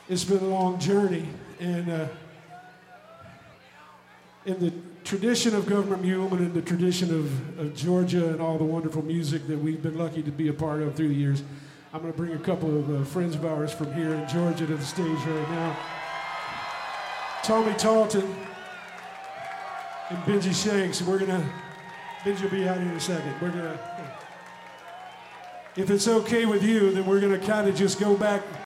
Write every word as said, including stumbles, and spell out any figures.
It's been a long journey, and uh, in the tradition of Governor Mule and in the tradition of, of Georgia and all the wonderful music that we've been lucky to be a part of through the years, I'm going to bring a couple of uh, friends of ours from here in Georgia to the stage right now. Tommy Talton and Benji Shanks. We're going to, Benji will be out here in a second. We're going to, if it's okay with you, then we're going to kind of just go back